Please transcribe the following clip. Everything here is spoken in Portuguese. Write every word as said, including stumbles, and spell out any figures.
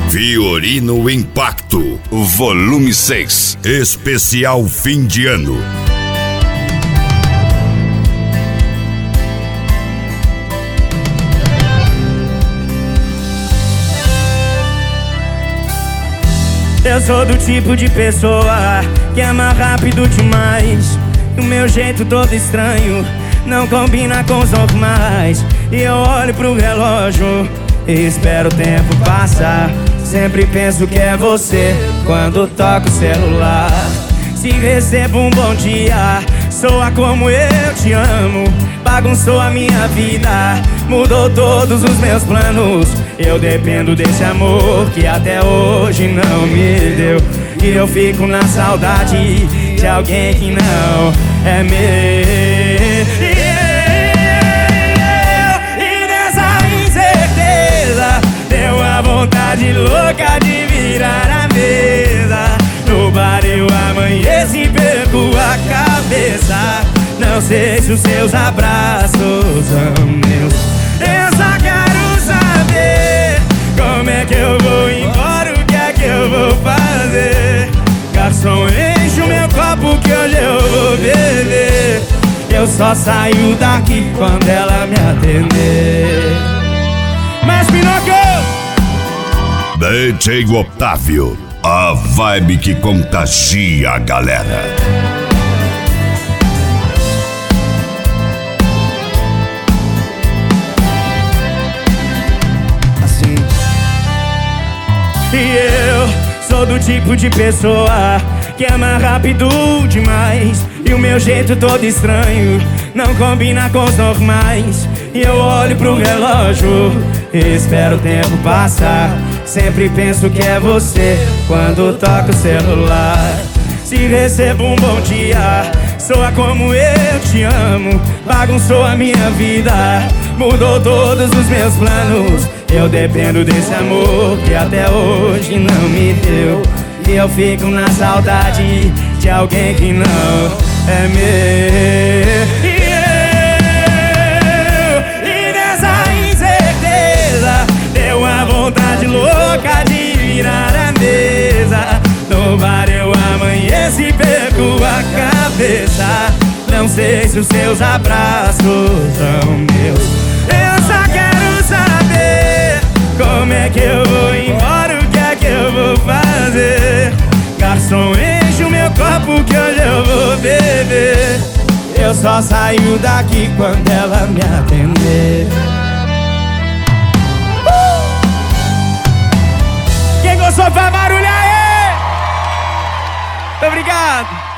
Fiorino Impacto, volume seis, especial fim de ano. Eu sou do tipo de pessoa que ama rápido demais. O meu jeito todo estranho não combina com os normais. E eu olho pro relógio e espero o tempo passar. Sempre penso que é você quando toco o celular. Se recebo um bom dia, soa como eu te amo. Bagunçou a minha vida, mudou todos os meus planos. Eu dependo desse amor que até hoje não me deu. E eu fico na saudade de alguém que não é meu. E nessa incerteza deu a vontade louca de virar a mesa. No bar eu amanheço e perco a cabeça. Não sei se os seus abraços são meus. Eu só quero saber como é que eu vou embora, o que é que eu vou fazer. Garçom, enche o meu copo que hoje eu vou beber. Eu só saio daqui quando ela me atender. Mas Pinocchio! D J Otávio, a vibe que contagia a galera. E eu sou do tipo de pessoa que ama rápido demais. E o meu jeito todo estranho não combina com os normais. E eu olho pro relógio e espero o tempo passar. Sempre penso que é você quando toco o celular. Se recebo um bom dia, soa como eu te amo. Bagunçou a minha vida, mudou todos os meus planos. Eu dependo desse amor que até hoje não me deu. E eu fico na saudade de alguém que não é meu. E eu, e nessa incerteza deu uma vontade louca de virar a mesa. No bar eu amanheço e perco a cabeça. Não sei se os seus abraços são meus. Eu só quero saber como é que eu vou embora, o que é que eu vou fazer. Garçom, enche o meu copo que hoje eu vou beber. Eu só saio daqui quando ela me atender. uh! Quem gostou faz barulho aí! Muito obrigado!